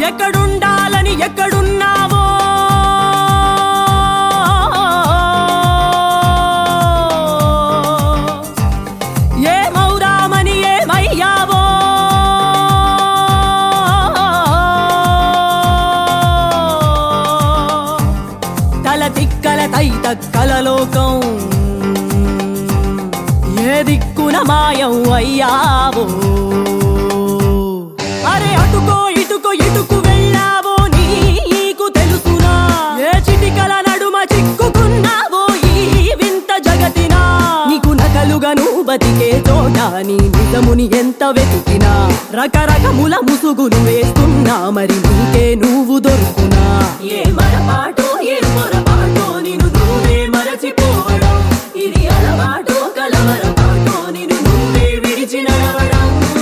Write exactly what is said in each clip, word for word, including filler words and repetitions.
ఎక్కడుండాలని ఎక్కడున్నావో ఏమౌరామని ఏమయ్యావో తల తిక్కల తై తక్కల లోకం ఏ దిక్కున మాయం అయ్యావో అరే అటుకో ఇటుకో ఇటుకు వెళ్ళావో నీకు తెలుసునా ఏ చిటికల నడుమ చిక్కుకున్నావో ఈ వింత జగతినా నీకు నకలుగా నువ్వు బతికే చోట నీ నిజముని ఎంత వెతికినా రకరకముల ముసుగులు వేస్తున్నా మరి నీకే నువ్వు దొరుకునా ఏ మరపాటో ఏ పొరపాటో నిన్ను నువ్వే మరచిపోవడం ఇది అలవాటో కలవరపాటో నిన్ను నువ్వే విడిచి నడవడం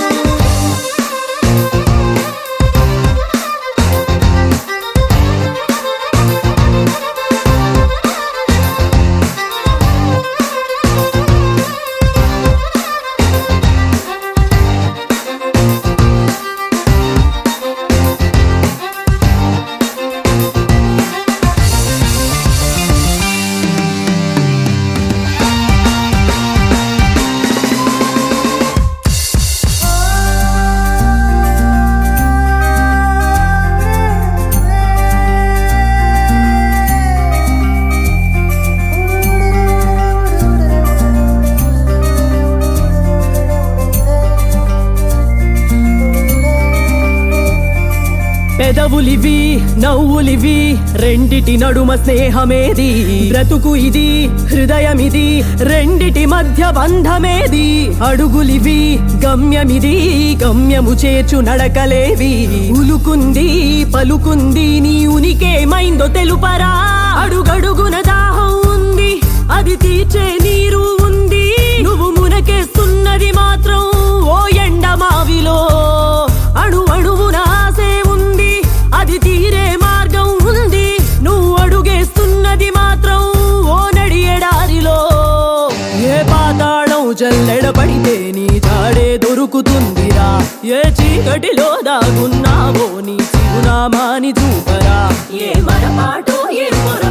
పెదవులివి నవ్వులివి రెండిటి నడుమ స్నేహమేది బ్రతుకు ఇది హృదయమిది రెండిటి మధ్య బంధమేది అడుగులివి గమ్యమిది గమ్యము చేర్చు నడకలేవి ఉలుకుంది పలుకుంది నీ ఉనికేమైందో తెలుపరా అడుగడుగున దాహం ఉంది అది తీర్చే నీరు ఉంది నువ్వు మునకేస్తున్నది మాత్రం ఓ ఎండమావిలో అణు అణువున ఆసే ఉంది అది తీరే మార్గం ఉంది నువ్వు అడుగేస్తున్నది మాత్రం ఓ నడియడారిలో ఏ పాతాళం జల్లెడపడితే నీ జాడే దొరుకుతుందిరా ఏ చీకటిలో దాగున్నావో నీ చిరునామాని చూపరా ఏ మరపాటో ఏ పొర